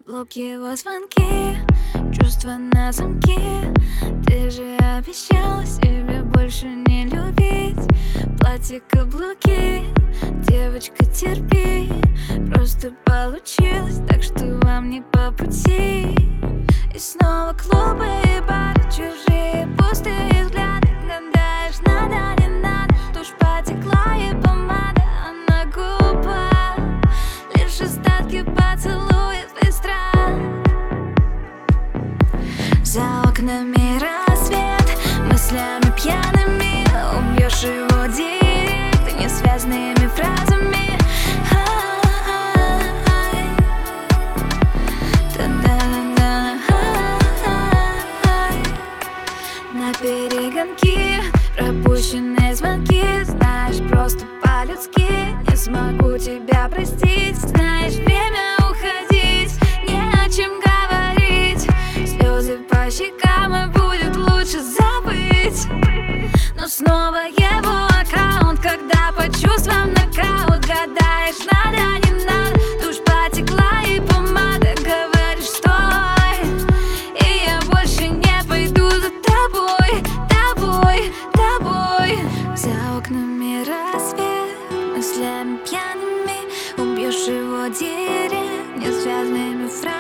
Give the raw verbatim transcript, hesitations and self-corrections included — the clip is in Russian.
Блок его звонки, чувства на замке. Ты же обещала себя больше не любить. Платье, каблуки, девочка, терпи. Просто получилось так, что вам не по пути. И снова клубы и бары, чужие пустые взгляды. Гадаешь, надо, не надо, тушь потекла и помада, а на губах лишь остатки поцелуев и страх. За окнами рассвет, мыслями пьяными убьешь его директ несвязными фразами. На перегонки, пропущенные звонки. Знаешь, просто по-людски не смогу тебя простить. Знаешь, время уходить, не о чем говорить. Слезы по щекам, и будет лучше забыть. Но снова его аккаунт, когда по чувствам нокаут. Гадаешь, надо, не надо, тушь потекла и помада. Говоришь, стой, и я больше не пойду за тобой, тобой, тобой. За окнами рассвет, мыслями пьяными убьешь его деревья несвязными фразами.